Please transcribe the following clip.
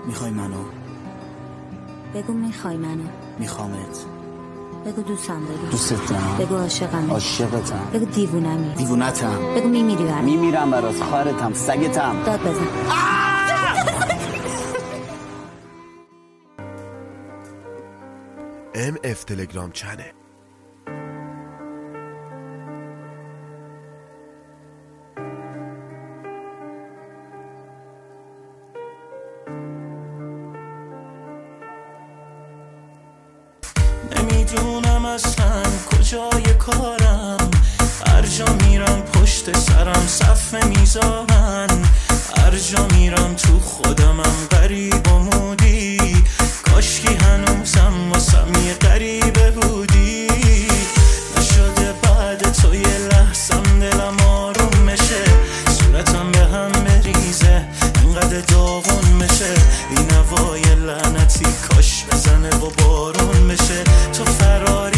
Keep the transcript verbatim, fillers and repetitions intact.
میخوای منو؟ بگو میخوای منو. میخوامت. بگو دوستم داری. دوستت دارم. بگو عاشقم. عاشقتم. بگو دیوونمی. دیوونتم. بگو میمیری برام. میمیرم برات، خواهرتم، سگتم. داد بزن. ام اف تلگرام چنل. نمیدونم اصلا کجای کارم، هر جا میرم پشت سرم صف میذارن، هر جا میرم تو خودمم غریب و مودی، کاشکی هنوزم واسم یه غریبه بودی، نشده بعد تو یه لحظم دلم آروم میشه، صورتم به هم بریزه اینقدر داغون میشه، این هوای لعنتی کاش بزنه و بارون میشه، تو فراری